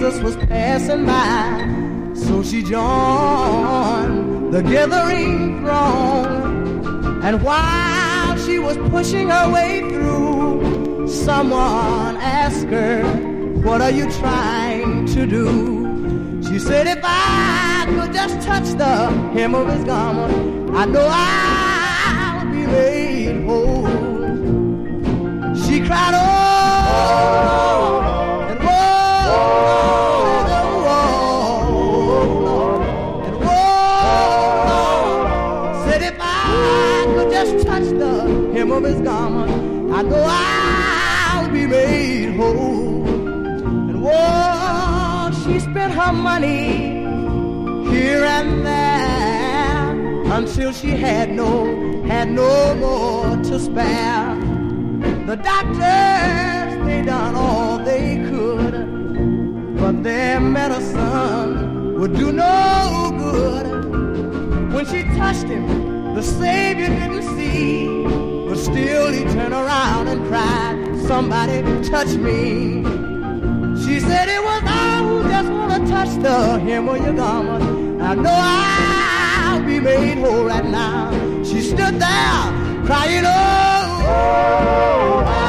Jesus was passing by. So she joined the gathering throng, and while she was pushing her way through, someone asked her, "What are you trying to do?" She said, "If I could just touch the hem of his garment, I know I'll be made whole." She cried, "Oh, and oh, and oh, and oh," said, "If I could just touch the hem of his garment, I know I'll be made whole." And whoa, she spent her money here and there until she had no more to spare. The doctors, they done all they could, but their medicine would do no good. When she touched him, the Savior didn't see, but still he turned around and cried, "Somebody touch me." She said, "It was I who just want to touch the hem of your garment. I know I'll be made whole right now." She stood there crying, "Oh, oh,